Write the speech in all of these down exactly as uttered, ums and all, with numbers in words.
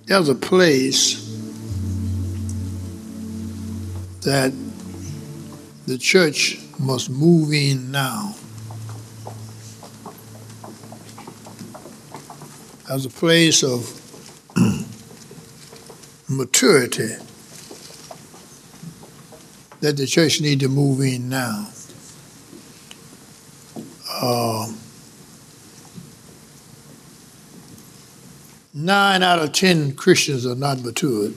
There's a place that the church must move in now. There's a place of maturity that the church need to move in now. Uh, nine out of ten Christians are not matured.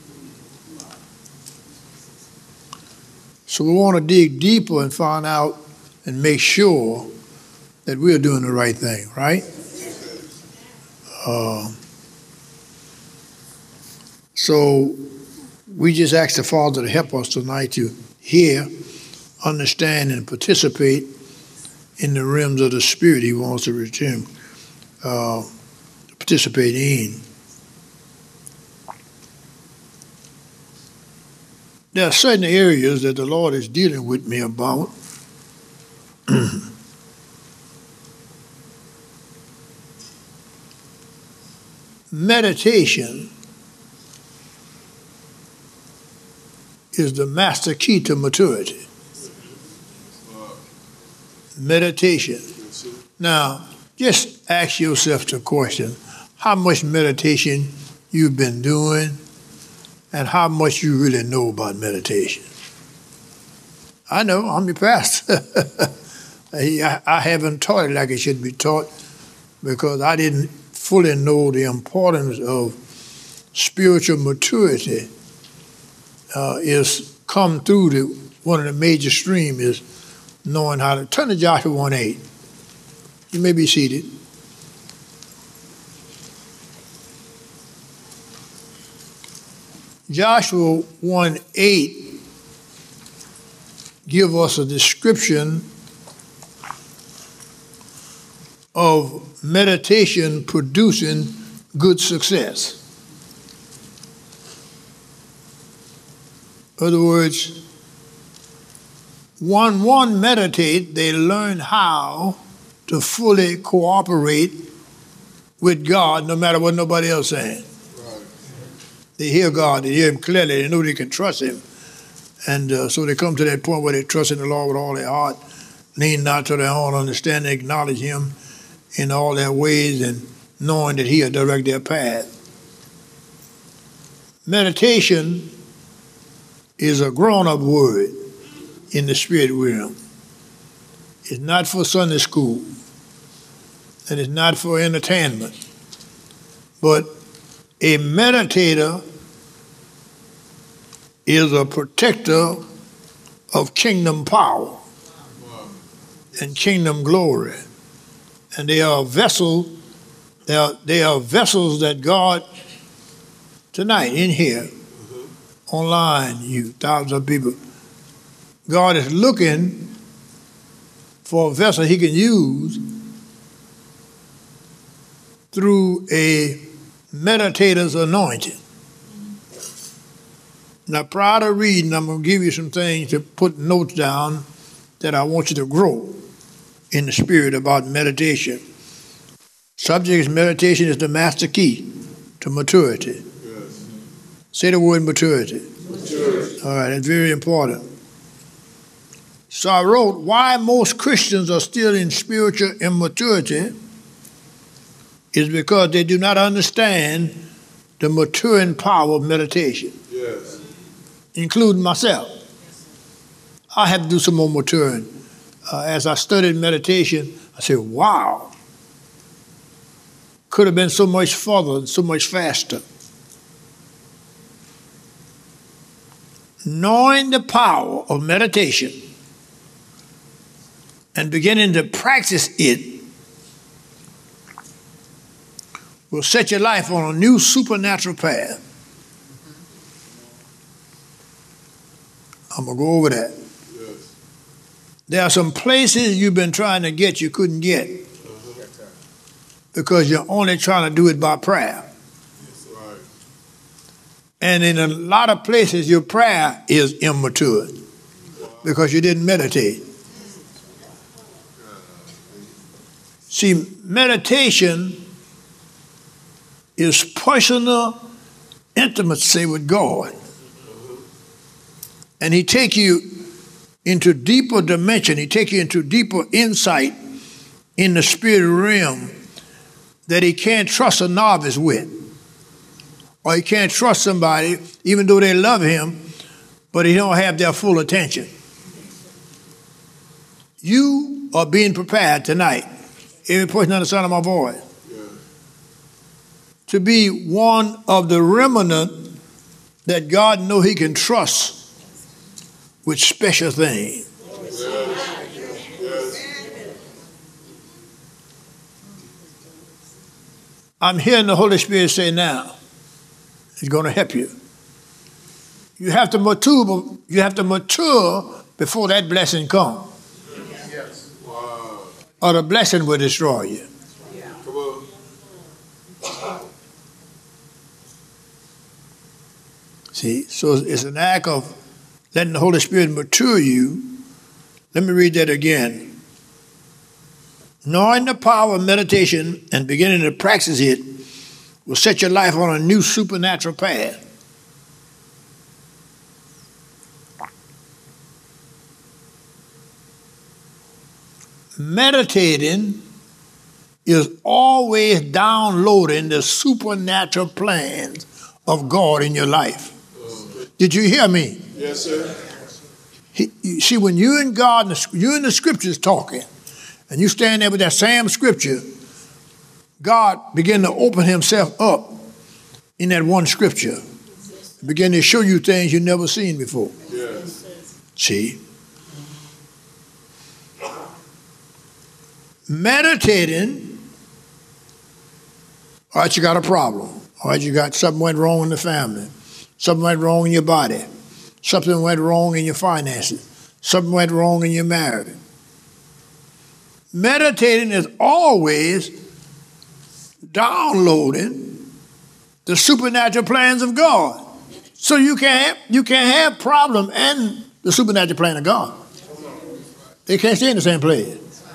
So we want to dig deeper and find out and make sure that we're doing the right thing, right? Uh, so we just ask the Father to help us tonight to hear, understand, and participate in the realms of the Spirit He wants to return, uh, participate in. There are certain areas that the Lord is dealing with me about. Meditation is the master key to maturity. Meditation. Now, just ask yourself the question, how much meditation you've been doing and how much you really know about meditation. I know, I'm your pastor. I, I haven't taught it like it should be taught because I didn't fully know the importance of spiritual maturity uh, is come through the, one of the major streams is knowing how to, turn to Joshua one eight. You may be seated. Joshua one eight give us a description of meditation producing good success. In other words, one one meditate, they learn how to fully cooperate with God no matter what nobody else saying. Right. They hear God, they hear Him clearly, they know they can trust Him. And uh, so they come to that point where they trust in the Lord with all their heart, lean not to their own understanding, acknowledge Him in all their ways and knowing that He'll direct their path. Meditation is a grown-up word in the spirit realm. It's not for Sunday school, and it's not for entertainment. But a meditator is a protector of kingdom power and kingdom glory. And they are vessels, they are, they are vessels that God, tonight in here, mm-hmm. online, you thousands of people, God is looking for a vessel He can use through a meditator's anointing. Now, prior to reading, I'm going to give you some things to put notes down that I want you to grow in the spirit about meditation. Subject is meditation is the master key to maturity. Yes. Say the word maturity. Maturity. All right, that's very important. So I wrote, why most Christians are still in spiritual immaturity is because they do not understand the maturing power of meditation. Yes. Including myself. I had to do some more maturing. Uh, as I studied meditation, I said, wow, could have been so much further and so much faster. Knowing the power of meditation and beginning to practice it will set your life on a new supernatural path. I'm going to go over that. Yes. There are some places you've been trying to get you couldn't get uh-huh. because you're only trying to do it by prayer. Yes, right. And in a lot of places, your prayer is immature wow. because you didn't meditate. See, meditation is personal intimacy with God. And he take you into deeper dimension. He take you into deeper insight in the spirit realm that he can't trust a novice with. Or he can't trust somebody, even though they love him, but he don't have their full attention. You are being prepared tonight, every person under the sound of my voice, yeah, to be one of the remnant that God know he can trust with special things. Yes. Yes. I'm hearing the Holy Spirit say now, it's going to help you. You have to mature, you have to mature before that blessing comes. Yes. Wow. Or the blessing will destroy you. Yeah. Come on. See, so it's an act of letting the Holy Spirit mature you. Let me read that again. Knowing the power of meditation and beginning to practice it will set your life on a new supernatural path. Meditating is always downloading the supernatural plans of God in your life. Did you hear me? Yes, sir. He, you see, when you and God, you and the scriptures talking, and you stand there with that same scripture, God begin to open himself up in that one scripture. Begin to show you things you've never seen before. Yes. See? Meditating, all right, you got a problem. All right, you got something went wrong in the family. Something went wrong in your body. Something went wrong in your finances. Something went wrong in your marriage. Meditating is always downloading the supernatural plans of God. So you can't have, you can't have problem and the supernatural plan of God. They can't stay in the same place.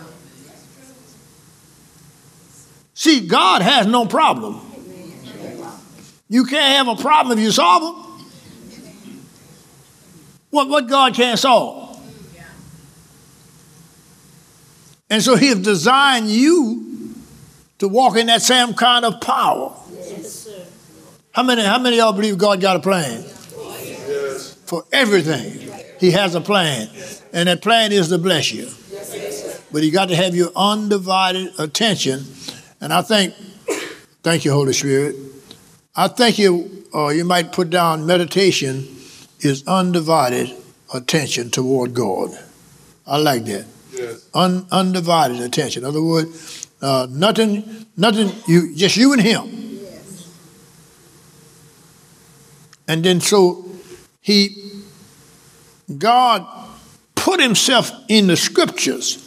See, God has no problem. You can't have a problem if you solve them. What, what God can't solve? And so he has designed you to walk in that same kind of power. Yes, sir. How many, how many of y'all believe God got a plan? Yes. For everything, he has a plan. And that plan is to bless you. Yes, but you got to have your undivided attention. And I think, thank you, Holy Spirit. I think you, uh, you might put down meditation is undivided attention toward God. I like that. Yes. Un, undivided attention. In other words, uh, nothing, nothing. You just you and him. Yes. And then so he, God put himself in the scriptures.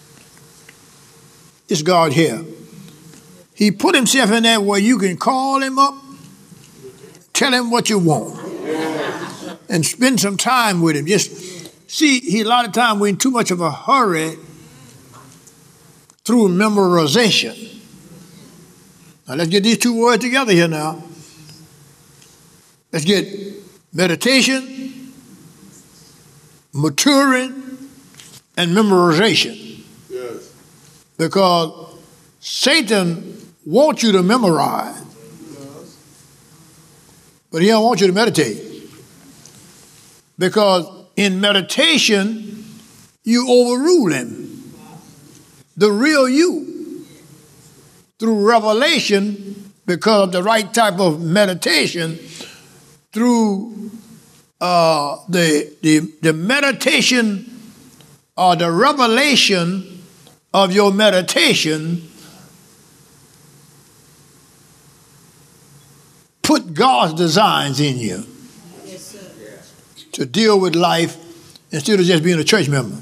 It's God here. He put himself in there where you can call him up, tell him what you want, and spend some time with him. Just see, he, a lot of times we're in too much of a hurry through memorization. Now let's get these two words together here now. Let's get meditation, maturing, and memorization. Yes. Because Satan wants you to memorize, but he don't want you to meditate. Because in meditation, you overrule him. The real you. Through revelation, because of the right type of meditation, through uh, the, the, the meditation or the revelation of your meditation, put God's designs in you. Yes, sir. To deal with life instead of just being a church member.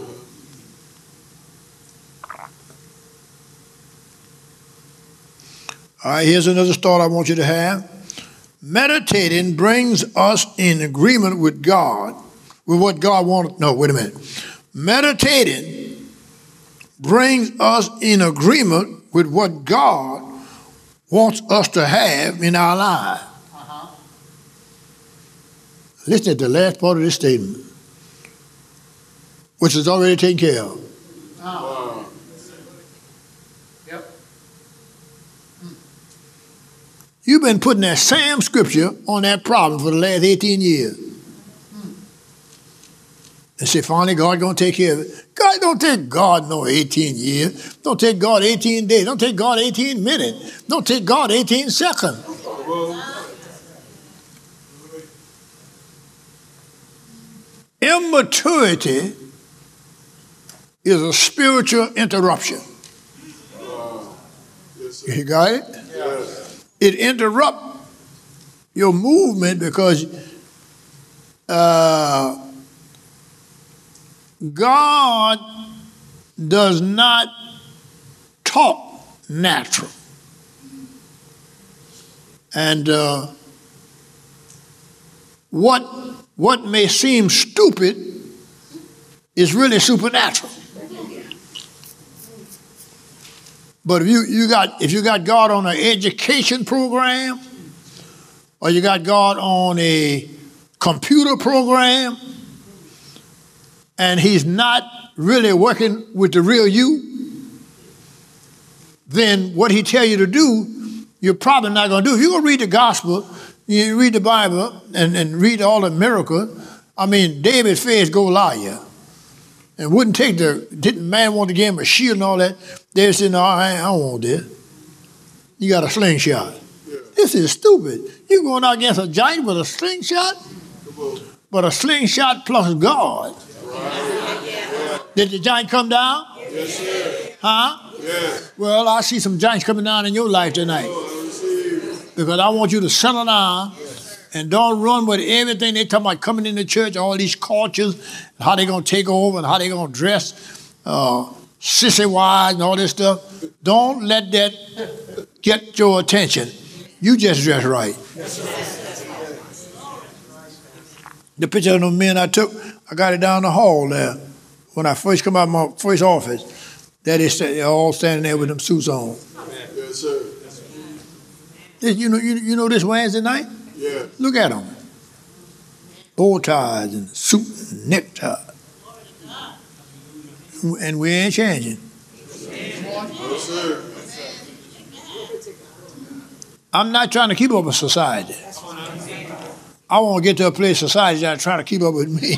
All right, here's another thought I want you to have. Meditating brings us in agreement with God, with what God wants. No, wait a minute. Meditating brings us in agreement with what God wants us to have in our lives. Uh-huh. Listen to the last part of this statement, which is already taken care of. Wow. Yep. You've been putting that same scripture on that problem for the last eighteen years. And say, finally, God going to take care of it. God don't take God no eighteen years. Don't take God eighteen days. Don't take God eighteen minutes. Don't take God eighteen seconds. Immaturity is a spiritual interruption. Wow. Yes, You got it? yes. It interrupts your movement because uh, God does not talk natural. And uh, what, what may seem stupid is really supernatural. But if you, you got if you got God on an education program, or you got God on a computer program, and he's not really working with the real you, then what he tell you to do, you're probably not going to do. If you're going to read the gospel, you read the Bible, and, and read all the miracles, I mean, David faced Goliath. And wouldn't take the, didn't man want to give him a shield and all that? They said, no, I, I don't want this. You got a slingshot. Yeah. This is stupid. You going out against a giant with a slingshot? But a slingshot plus God. Right. Did the giant come down? Yes, sir. Huh? Yes. Well, I see some giants coming down in your life tonight. Oh, because I want you to settle down. And don't run with everything they talking about coming into church, all these cultures, how they going to take over and how they going to dress, uh, sissy-wise and all this stuff. Don't let that get your attention. You just dress right. The picture of the men I took, I got it down the hall there. When I first come out of my first office, there they st- they're all standing there with them suits on. yes, sir. This, you know, you, you know this Wednesday night? Yeah. Look at them. Bow ties and suit and necktie. And we ain't changing. Yes, sir. I'm not trying to keep up with society. I want to get to a place society's not trying to keep up with me.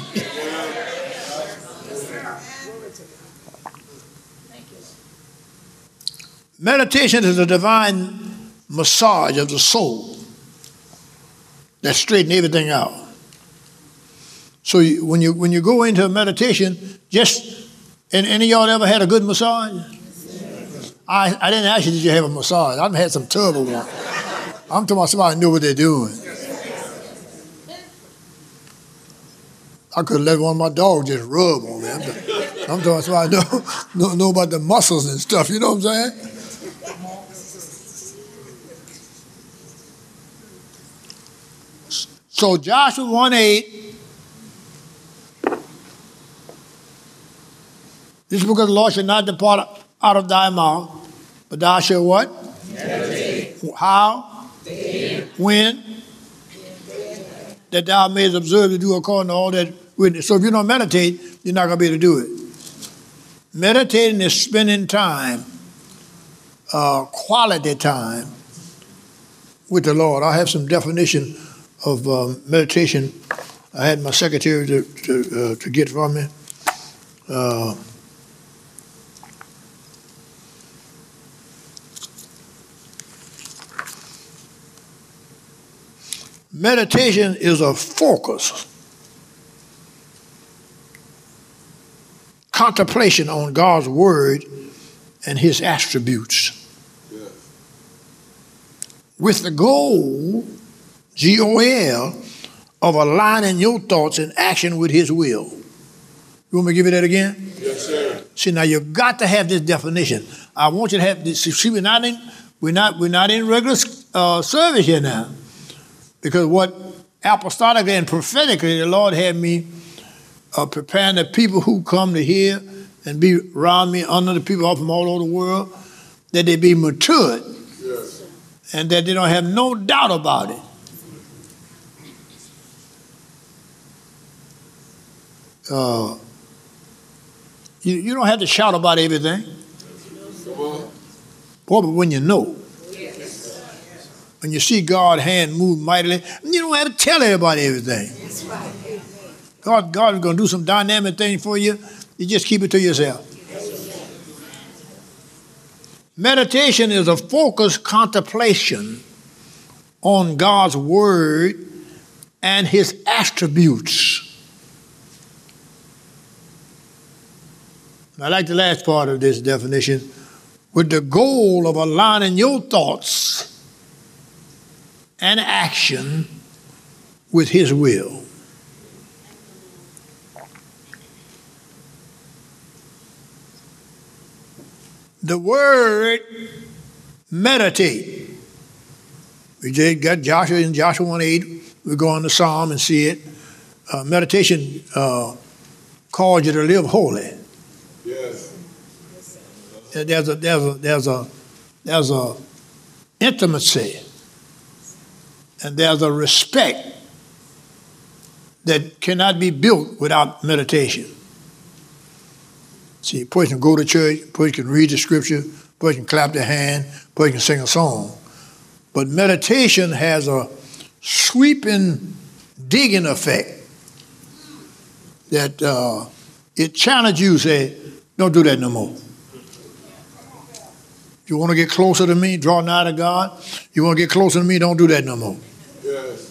Meditation is a divine massage of the soul that straightens everything out. So you, when you when you go into a meditation, just and any of y'all ever had a good massage? I, I didn't ask you, did you have a massage? I've had some terrible ones. I'm talking about somebody who knew what they're doing. I could let one of my dogs just rub on me. I'm, I'm talking about somebody who know, know, know about the muscles and stuff, you know what I'm saying? So Joshua one eight, this book of the law shall not depart out of thy mouth, but thou shalt what? Meditate. How? Day. When? That thou mayest observe to do according to all that witness. So if you don't meditate, you're not going to be able to do it. Meditating is spending time, uh, quality time with the Lord. I have some definition of uh, meditation. I had my secretary to to, uh, to get from me. Uh, meditation is a focus, contemplation on God's word and his attributes, yeah, with the goal, G O L, of aligning your thoughts and action with his will. You want me to give you that again? Yes, sir. See, now you've got to have this definition. I want you to have this. See, we're not in, we're not, we're not in regular uh, service here now. Because what apostolically and prophetically the Lord had me uh, preparing the people who come to hear and be around me, under the people all from all over the world, that they be matured, yes, and that they don't have no doubt about it. Uh, you, you don't have to shout about everything. Boy, but when you know, when you see God's hand move mightily, you don't have to tell everybody everything. God, God is going to do some dynamic things for you. You just keep it to yourself. Meditation is a focused contemplation on God's word and his attributes. I like the last part of this definition, with the goal of aligning your thoughts and action with his will. The word meditate. We just got Joshua in Joshua one eight. We go on the Psalm and see it. Uh, meditation uh, calls you to live holy. Yes. There's a there's a there's a there's a intimacy and there's a respect that cannot be built without meditation. See, a person can go to church, a person can read the scripture, a person can clap their hand, a person can sing a song. But meditation has a sweeping, digging effect that uh, it challenges you, say, don't do that no more. You want to get closer to me, draw nigh to God. You want to get closer to me, don't do that no more. Yes.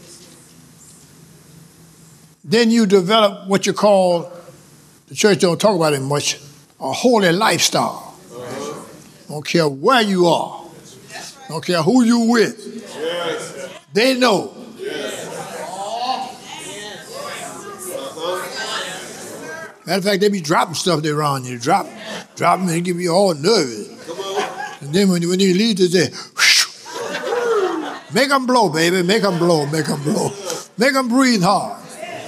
Then you develop what you call, the church don't talk about it much, a holy lifestyle. Uh-huh. Don't care where you are. Don't care who you with. Yes. They know. Yes. Uh-huh. Matter of fact, they be dropping stuff they around you. Drop, drop them and give you all nervous. Come on. And then when, when you leave, they say, whoosh. Make them blow, baby. Make them blow. Make them blow. Make them breathe hard.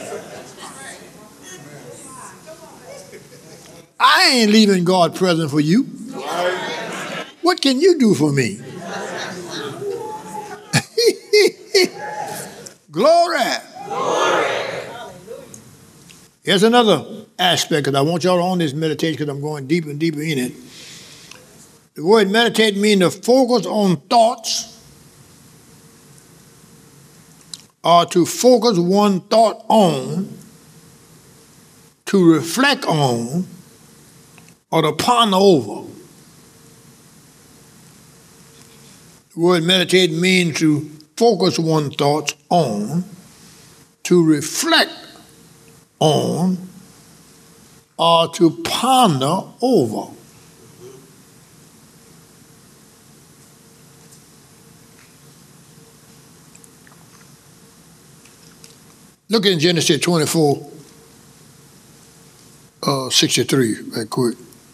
I ain't leaving God present for you. What can you do for me? Glory. Glory. Here's another aspect, because I want y'all on this meditation because I'm going deeper and deeper in it. The word meditate means to focus on thoughts or to focus one thought on, to reflect on, or to ponder over. The word meditate means to focus one thought on, to reflect on, or to ponder over. Look in Genesis twenty-four, uh, sixty-three, right quick.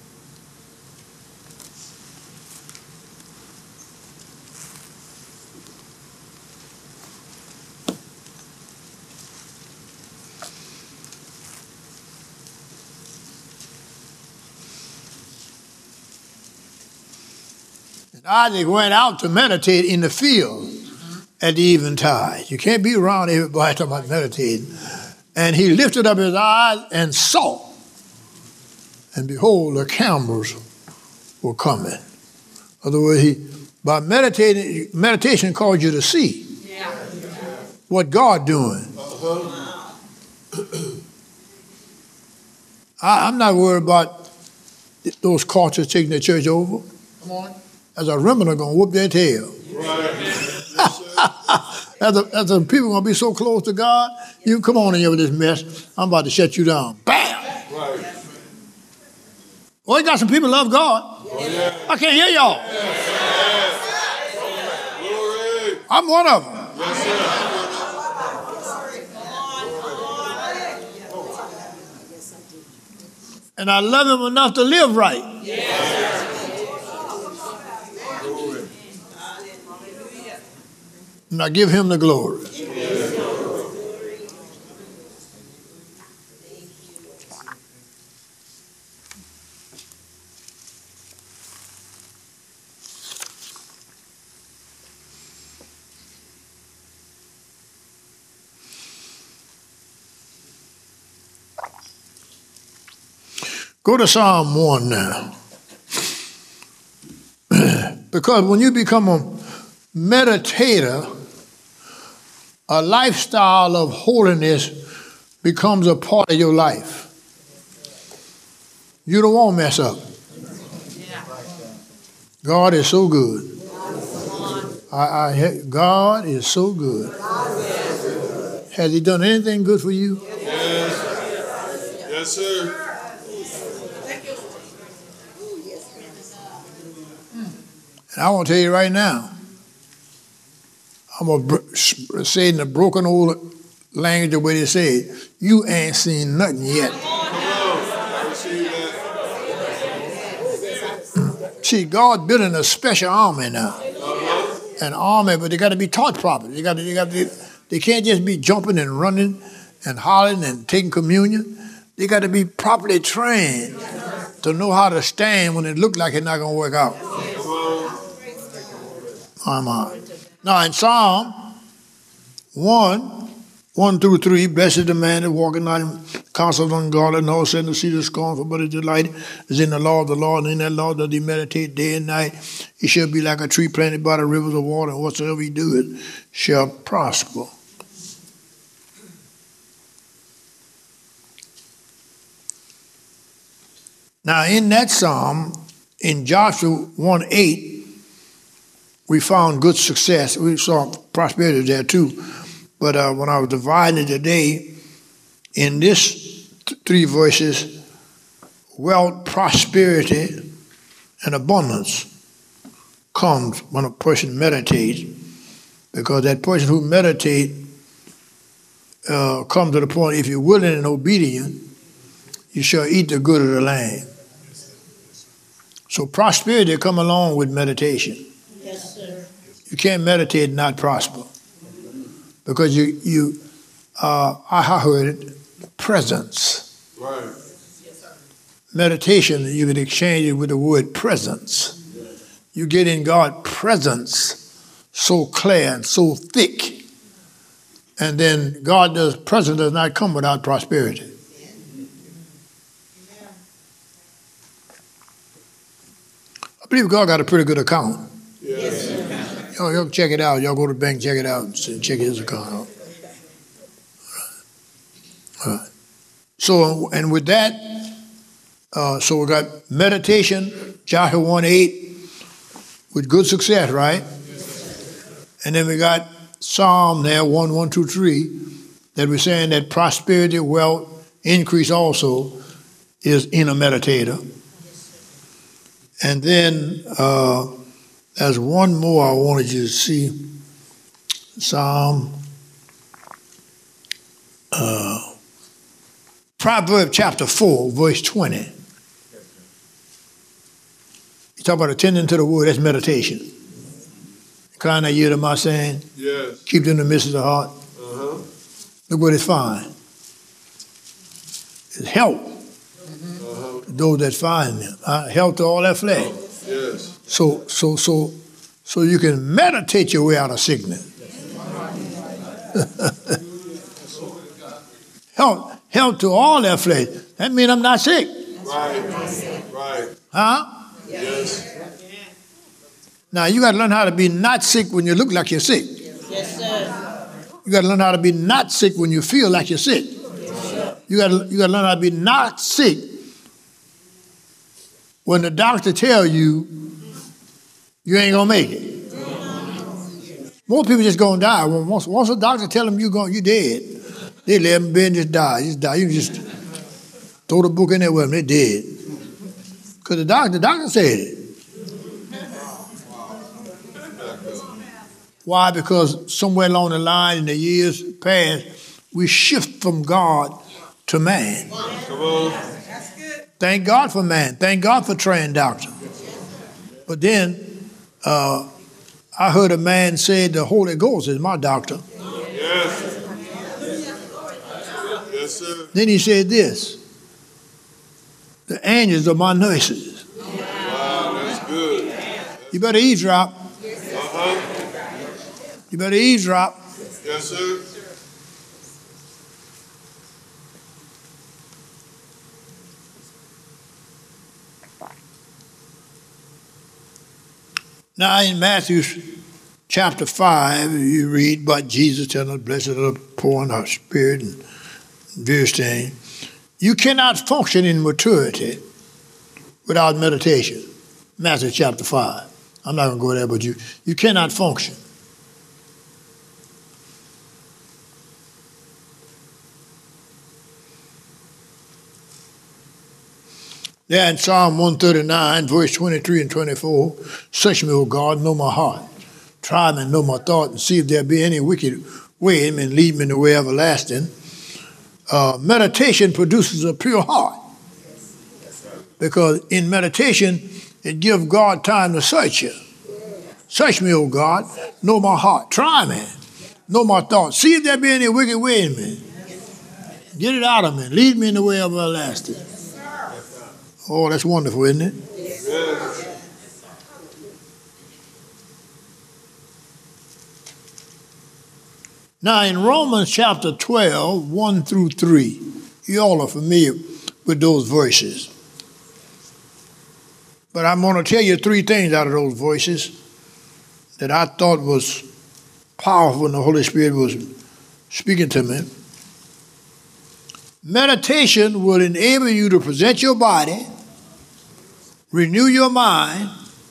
Isaac went out to meditate in the field at the eventide. You can't be around everybody talking about meditating. And he lifted up his eyes and saw. And behold, the camels were coming. In other words, he, by meditating, meditation calls you to see yeah. what God doing. Uh-huh. I, I'm not worried about those cultures taking the church over. Come on. As a remnant are going to whoop their tail. Right. as, a, as a people going to be so close to God, you come on in here with this mess. I'm about to shut you down. Bam! Right. Well, you got some people love God. Oh, yeah. I can't hear y'all. Yes. I'm one of them. Yes, and I love him enough to live right. Yes. Now give him the glory. Go to Psalm one now. Because when you become a meditator, a lifestyle of holiness becomes a part of your life. You don't want to mess up. God is so good. I, I, God is so good. Has he done anything good for you? Yes. Yes, sir. And I want to tell you right now, I'm going to say in the broken old language the way they say it, you ain't seen nothing yet. See, God building a special army now. An army, but they got to be taught properly. They got to, they got to, they can't just be jumping and running and hollering and taking communion. They got to be properly trained to know how to stand when it looks like it's not going to work out. Now in Psalm one, one through three, blessed is the man that walketh not in counsel of ungodly, nor sit in the seat of scornful, but his delight is in the law of the Lord, and in that law doth he meditate day and night. He shall be like a tree planted by the rivers of water, and whatsoever he doeth shall prosper. Now in that psalm, in Joshua one eight, we found good success. We saw prosperity there too. But uh, when I was dividing it today, in this th- three verses, wealth, prosperity, and abundance comes when a person meditates. Because that person who meditates uh, comes to the point, if you're willing and obedient, you shall eat the good of the land. So prosperity come along with meditation. Yes, sir. You can't meditate and not prosper. Because you, you uh, I heard it, presence. Right. Yes, sir. Meditation, you can exchange it with the word presence. You get in God's presence so clear and so thick. And then God does, presence does not come without prosperity. I believe God got a pretty good account. Yes. Y'all, y'all check it out. Y'all go to the bank, check it out, and check his account out. All right. So, and with that, uh, so we got meditation, Joshua one eight, with good success, right? And then we got Psalm there, one, one, two, three, that we're saying that prosperity, wealth, increase also is in a meditator. And then uh, there's one more I wanted you to see. Psalm, uh, Proverbs chapter four, verse twenty. You talk about attending to the word, that's meditation. Incline that ear to my saying. Yes. Keep them in the midst of the heart. Uh-huh. Look what it's find. It's help. Uh-huh. Those that find them. Uh, help to all that flesh. Yes. So, so, so, so you can meditate your way out of sickness. help, help to all that flesh. That means I'm not sick. Right. Right. Huh? Yes. Now you got to learn how to be not sick when you look like you're sick. Yes, sir. You got to learn how to be not sick when you feel like you're sick. You got to, you got to learn how to be not sick when the doctor tell you you ain't gonna make it. Most people just gonna die. Once, once the doctor tell them you going, you dead, they let them bend and just die. Just die. You can just throw the book in there with them. They dead. Because the doctor, the doctor said it. Why? Because somewhere along the line in the years past, we shift from God to man. Come on. Thank God for man. Thank God for trained doctor. But then uh, I heard a man say the Holy Ghost is my doctor. Yes. Yes, sir. Then he said this, the angels are my nurses. Wow, that's good. You better eavesdrop. Uh-huh. You better eavesdrop. Yes, sir. Now in Matthew chapter five, you read, but Jesus telling us, blessed are the poor in our spirit and various things. You cannot function in maturity without meditation. Matthew chapter five. I'm not going to go there, but you, you cannot function. There in Psalm one thirty-nine, verse twenty-three and twenty-four, search me, O God, know my heart. Try me and know my thought, and see if there be any wicked way in me, and lead me in the way everlasting. Uh, meditation produces a pure heart. Because in meditation, it gives God time to search you. Search me, O God, know my heart. Try me, know my thoughts. See if there be any wicked way in me. Get it out of me. Lead me in the way everlasting. Oh, that's wonderful, isn't it? Yes. Now, in Romans chapter twelve, one through three, you all are familiar with those verses. But I'm going to tell you three things out of those verses that I thought was powerful when the Holy Spirit was speaking to me. Meditation will enable you to present your body, renew your mind,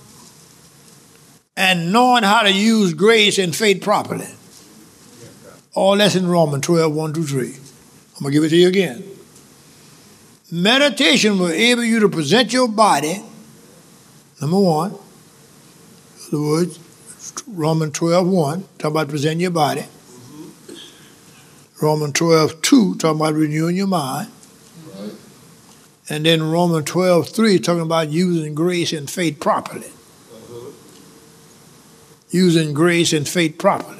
and knowing how to use grace and faith properly. All that's in Romans twelve, one through three. I'm going to give it to you again. Meditation will enable you to present your body, number one. In other words, Romans twelve, one, talking about presenting your body. Mm-hmm. Romans twelve, two, talking about renewing your mind. Mm-hmm. And then Romans twelve, three, talking about using grace and faith properly. Mm-hmm. Using grace and faith properly.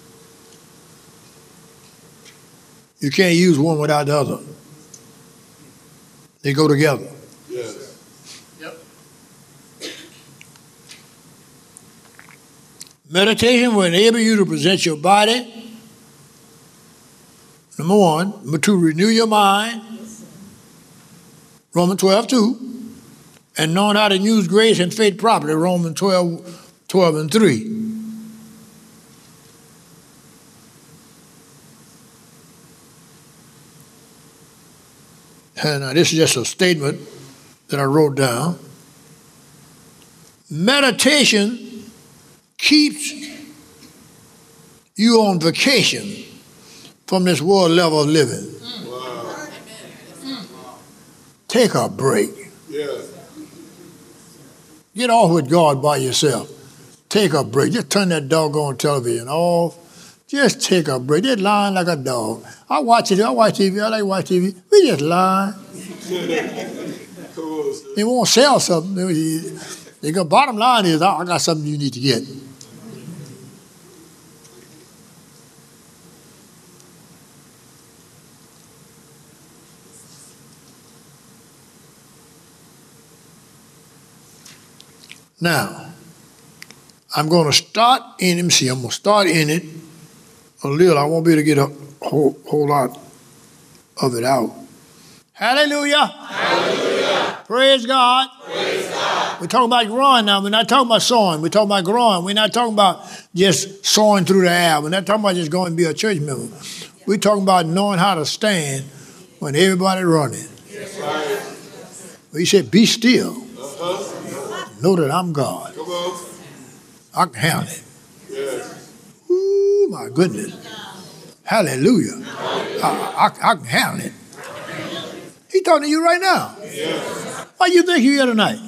You can't use one without the other. They go together. Yes. Yep. Meditation will enable you to present your body, number one. Number two, renew your mind, Romans twelve, two. And knowing how to use grace and faith properly, Romans twelve, twelve and three. And uh, this is just a statement that I wrote down. Meditation keeps you on vacation from this world level of living. Wow. Take a break. Yes. Get off with God by yourself. Take a break. Just turn that doggone television off. Just take a break. Just lying like a dog. I watch it. I watch T V. I like to watch T V. We just lie. Cool. They won't sell something. They go, bottom line is, I got something you need to get. Now, I'm going to start in him. See, I'm going to start in it a little. I won't be able to get a whole, whole lot of it out. Hallelujah. Hallelujah. Praise God. Praise God. We're talking about growing now. We're not talking about sowing. We're talking about growing. We're not talking about just sowing through the air. We're not talking about just going to be a church member. We're talking about knowing how to stand when everybody's running. That's right. Well, he said, be still. Uh-huh. Know that I'm God. Come on. I can handle it. Yes. Ooh, my goodness. Hallelujah. I, I, I can handle it. He talking to you right now. Yes. Why you think you're here tonight?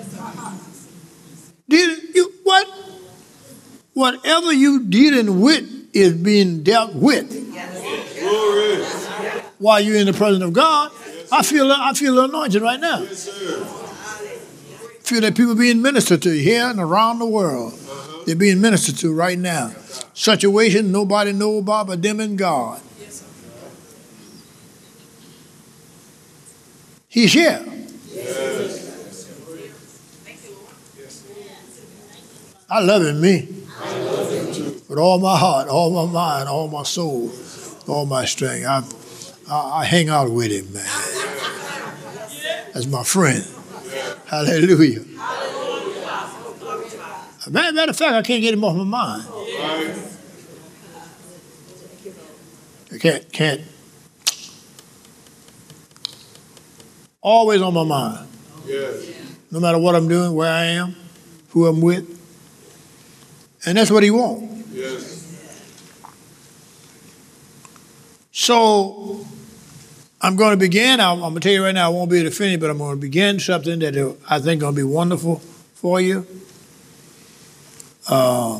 Did you what? Whatever you dealing with is being dealt with. Glory. While you're in the presence of God, I feel I feel anointed right now. Yes, sir. Feel that people being ministered to here and around the world. Uh-huh. They're being ministered to right now. Situation nobody know about but them and God. He's here. Yes. I love him, me. I love him too. With all my heart, all my mind, all my soul, all my strength. I, I, I hang out with him, man. That's my friend. Hallelujah. Matter, matter of fact, I can't get him off my mind. Right. I can't, can't. Always on my mind. Yes. No matter what I'm doing, where I am, who I'm with. And that's what he wants. Yes. So I'm going to begin. I'm, I'm going to tell you right now, I won't be able to finish, but I'm going to begin something that I think is going to be wonderful for you. Uh,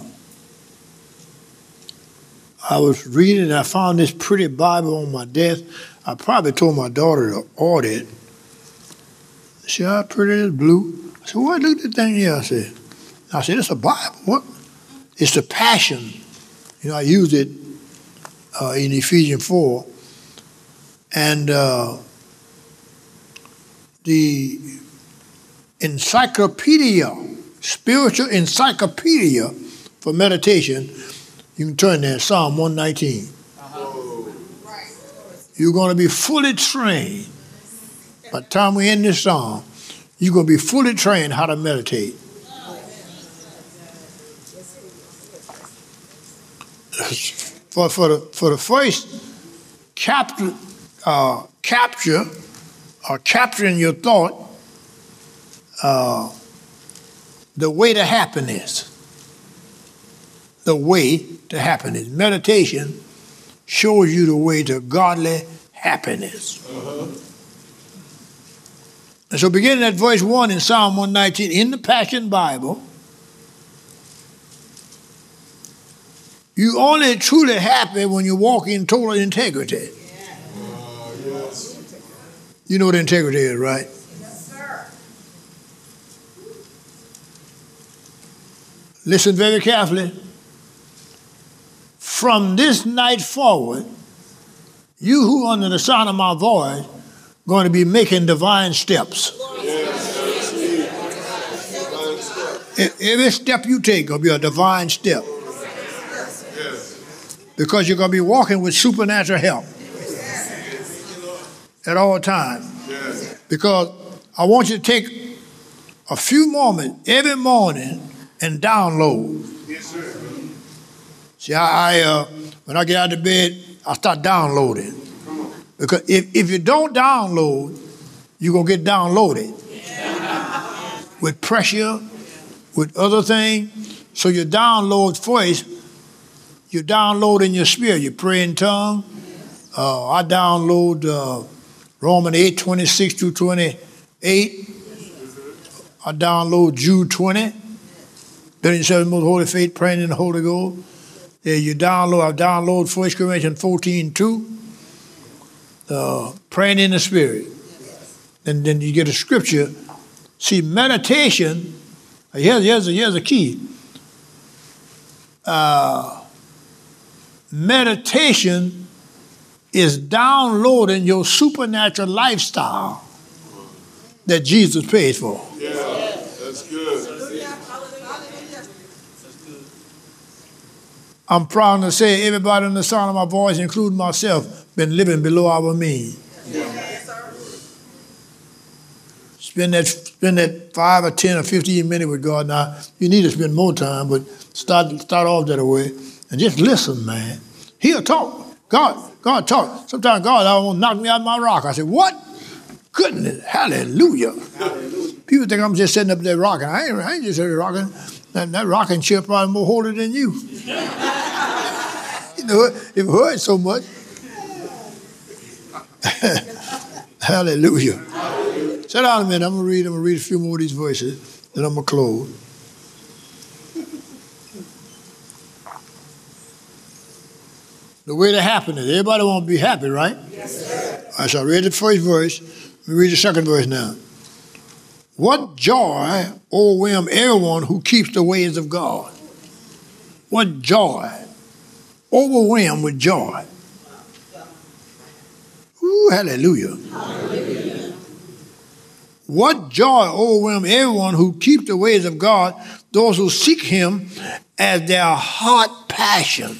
I was reading and I found this pretty Bible on my desk. I probably told my daughter to order it. See how pretty it is, blue? I said, what? Look at the thing here. I said, I said, it's a Bible. What? It's the Passion. You know, I used it uh, in Ephesians four. And uh, the encyclopedia, spiritual encyclopedia for meditation, you can turn there, Psalm one nineteen. Oh. You're going to be fully trained. By the time we end this psalm, you're going to be fully trained how to meditate. For, for, the, for the first capture, uh, capture or capturing your thought, uh, the way to happiness. The way to happiness. Meditation shows you the way to godly happiness. Uh-huh. And so beginning at verse one in Psalm one nineteen, in the Passion Bible, you only truly happy when you walk in total integrity. Uh, yes. You know what integrity is, right? Yes, sir. Listen very carefully. From this night forward, you who under the sound of my voice going to be making divine steps. Yes. Every step you take going to be a divine step. Yes. Because you're going to be walking with supernatural help at all times. Yes. Because I want you to take a few moments every morning and download. Yes, sir. See, I, I uh, when I get out of bed, I start downloading. Because if, if you don't download, you're going to get downloaded with pressure, with other things. So you download first. You download in your spirit. You pray in tongue. Uh, I download uh, Romans eight, twenty-six through twenty-eight. I download Jude twenty. thirty-seven most holy faith, praying in the Holy Ghost. There you download. I download First Corinthians fourteen two. Uh, praying in the Spirit. And then you get a scripture. See, meditation, here's, here's, a, here's a key. Uh, meditation is downloading your supernatural lifestyle that Jesus paid for. Yeah, that's good. I'm proud to say everybody in the sound of my voice, including myself, been living below our means. Spend that, spend that five or ten or fifteen minutes with God. Now, you need to spend more time, but start start off that way and just listen, man. He'll talk. God, God talk. Sometimes God almost knock me out of my rock. I said, what? Goodness, hallelujah. Hallelujah. People think I'm just sitting up there rocking. I ain't, I ain't just sitting rocking. That, that rocking chair probably more holy than you. You know, if it hurts so much. Hallelujah. Hallelujah. Sit down a minute. I'm going to read. I'm going to read a few more of these verses. Then I'm going to close. The way to happiness. Everybody want to be happy, right? Yes, sir. All right, so I read the first verse. Let me read the second verse now. What joy overwhelms everyone who keeps the ways of God. What joy. Overwhelmed with joy. Ooh, hallelujah. Hallelujah. What joy overwhelms everyone who keeps the ways of God, those who seek him as their heart passion.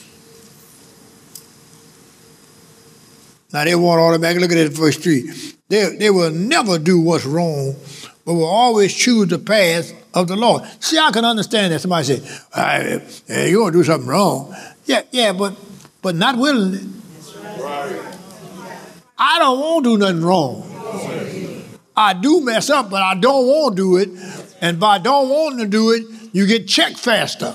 Now they want automatic. Look at it, verse three. They, they will never do what's wrong, but will always choose the path of the Lord. See, I can understand that. Somebody say, hey, hey, you're going to do something wrong. Yeah, yeah, but but not willingly. Right. I don't want to do nothing wrong. I do mess up, but I don't want to do it. And by don't want to do it, you get checked faster.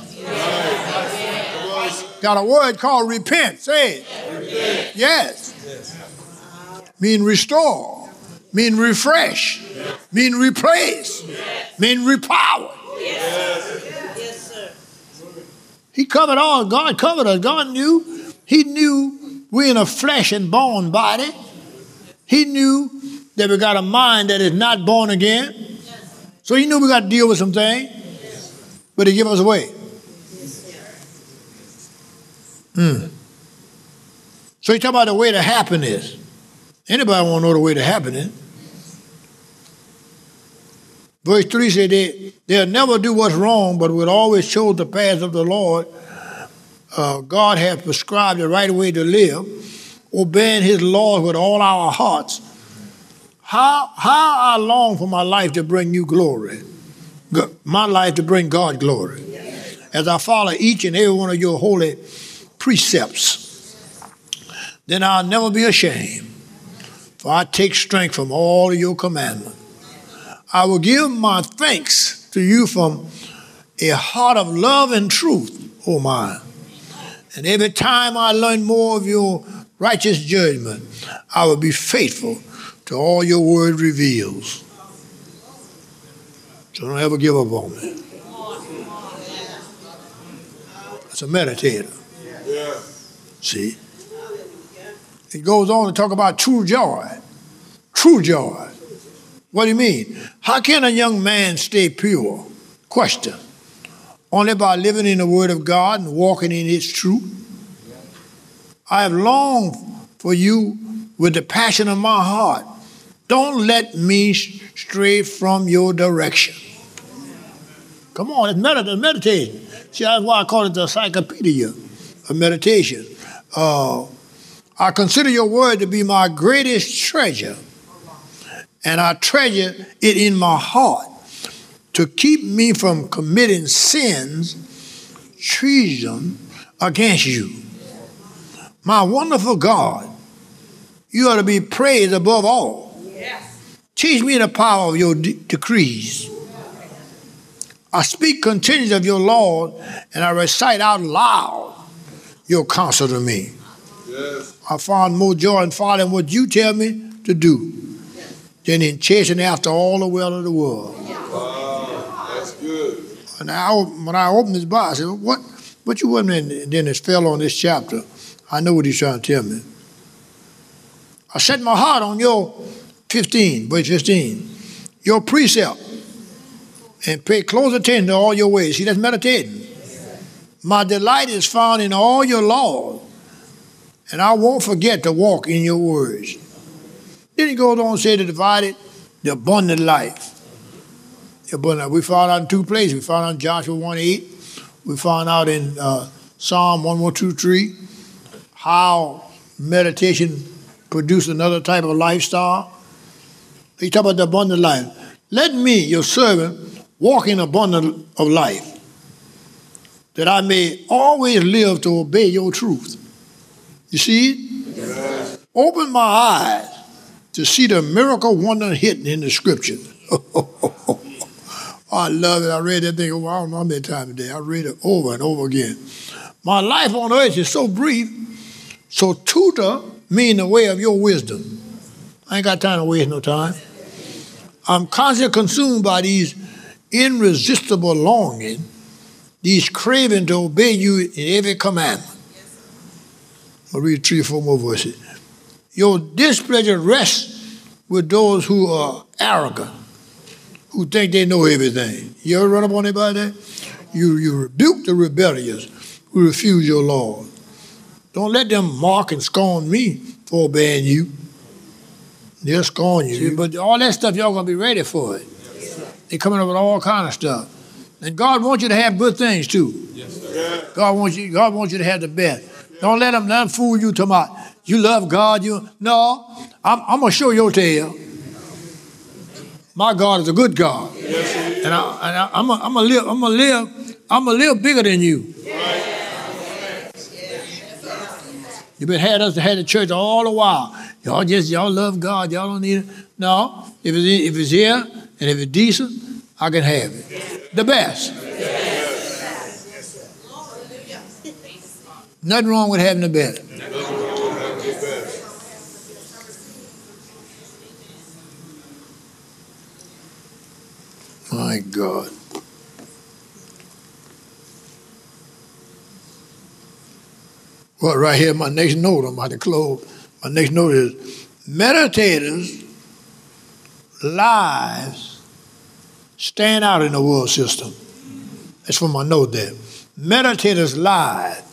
Got a word called repent. Say it. Repent. Yes. yes. Mean restore. Mean refresh. Yes. Mean replace. Yes. Mean repower. Yes. Yes, sir. He covered all. God covered us. God knew. He knew we're in a flesh and bone body. He knew that we got a mind that is not born again. So he knew we got to deal with some things. But he gave us a way. Hmm. So you talk about the way to happiness. Anybody want to know the way to happiness? Verse three said they, they'll never do what's wrong, but will always show the path of the Lord. Uh, God has prescribed the right way to live, obeying his laws with all our hearts. How, how I long for my life to bring you glory. My life to bring God glory. As I follow each and every one of your holy precepts, then I'll never be ashamed, for I take strength from all of your commandments. I will give my thanks to you from a heart of love and truth, O mine. And every time I learn more of your righteous judgment, I will be faithful to all your word reveals. So don't ever give up on me. That's a meditator. Yeah. See? It goes on to talk about true joy. True joy. What do you mean? How can a young man stay pure? Question. Only by living in the Word of God and walking in its truth. I have longed for you with the passion of my heart. Don't let me stray from your direction. Come on, it's medit- meditation. See, that's why I call it the encyclopedia of meditation. Uh, I consider your word to be my greatest treasure, and I treasure it in my heart to keep me from committing sins, treason against you. My wonderful God, you ought to be praised above all. Yes. Teach me the power of your de- decrees. I speak continually of your law, and I recite out loud your counsel to me. Yes. I found more joy in following what you tell me to do than in chasing after all the wealth of the world. Wow, that's good. And I, when I opened this Bible, I said, what, what you want? And then it fell on this chapter. I know what he's trying to tell me. I set my heart on your fifteen, verse fifteen, your precept, and pay close attention to all your ways. See, that's meditating. My delight is found in all your laws, and I won't forget to walk in your words. Then he goes on to say to divide it, the abundant life. The abundant life. We found out in two places. We found out in Joshua one eight. We found out in uh, Psalm one one two three how meditation produces another type of lifestyle. He talk about the abundant life. Let me, your servant, walk in abundance of life, that I may always live to obey your truth. You see it? Yes. Open my eyes to see the miracle wonder hidden in the scriptures. Oh, I love it. I read that thing over, I don't know how many times a day. I read it over and over again. My life on earth is so brief, so tutor me in the way of your wisdom. I ain't got time to waste no time. I'm constantly consumed by these irresistible longing, these craving to obey you in every commandment. I'll read three or four more verses. Your displeasure rests with those who are arrogant, who think they know everything. You ever run up on anybody that? You, you rebuke the rebellious who refuse your law. Don't let them mock and scorn me for obeying you. They'll scorn you. See, but all that stuff, y'all going to be ready for it. They're coming up with all kind of stuff. And God wants you to have good things too. Yes, sir. God wants you, God wants you to have the best. Don't let them, let them fool you talking about, you love God. You No, I'm, I'm going to show your tail. My God is a good God. Yes, he is. And, I, and I, I'm going to live, I'm going to live, I'm going to live bigger than you. You been had us to have the church all the while. Y'all just, y'all love God. Y'all don't need it. No, if it's, if it's here and if it's decent, I can have it. The best. Nothing wrong with having the best. My God. Well, right here, my next note, I'm about to close. My next note is, meditators' lives stand out in the world system. That's from my note there. Meditators' lives.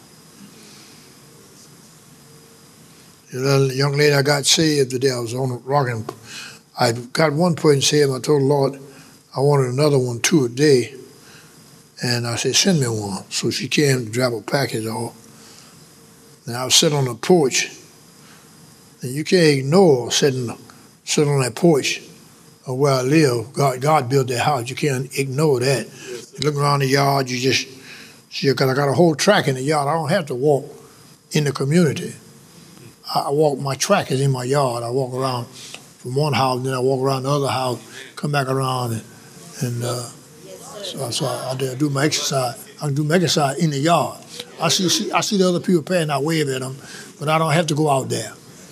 You know, the young lady I got saved today, I was on a rocking. I got one person saved, I told the Lord I wanted another one, two a day. And I said, send me one. So she came to drop a package off. And I was sitting on the porch. And you can't ignore sitting, sitting on that porch of where I live. God, God built that house. You can't ignore that. You look around the yard, you just see, because I got a whole track in the yard. I don't have to walk in the community. I, I walk, my track is in my yard. I walk around from one house, then I walk around the other house, come back around, and, and uh, so, so I, I do my exercise. I can do my exercise in the yard. I see, see I see the other people paying, I wave at them, but I don't have to go out there.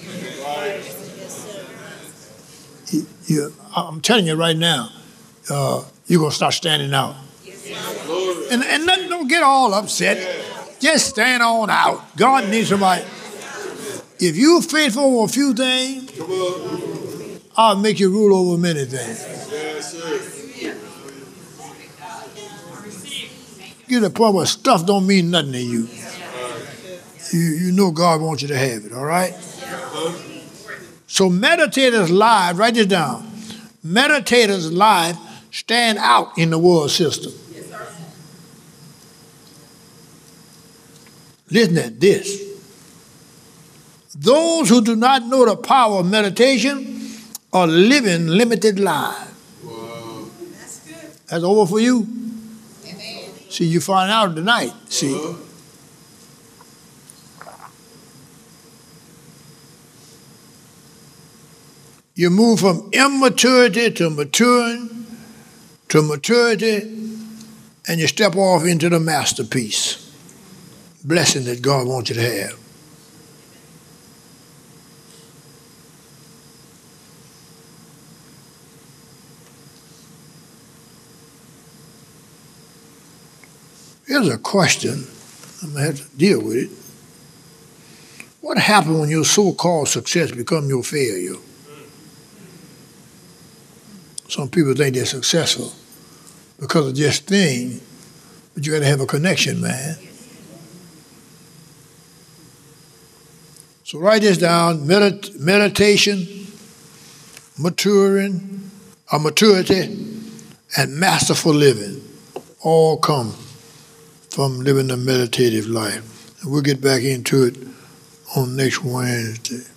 You, you, I'm telling you right now, uh, you're going to start standing out. And, and nothing, don't get all upset. Just stand on out. God needs somebody. If you're faithful over a few things, I'll make you rule over many things. Yes, sir. Get to the point where stuff don't mean nothing to you. You, you know God wants you to have it, all right? So meditators' lives, write this down. Meditators' lives stand out in the world system. Listen at this. Those who do not know the power of meditation are living limited lives. Wow. That's over for you. See, you find out tonight. See. Uh-huh. You move from immaturity to maturing, to maturity, and you step off into the masterpiece. Blessing that God wants you to have. Here's a question. I'm going to have to deal with it. What happens when your so-called success becomes your failure? Some people think they're successful because of this thing, but you got to have a connection, man. So write this down, Medit- meditation, maturing, or maturity, and masterful living all come from living a meditative life. And we'll get back into it on next Wednesday.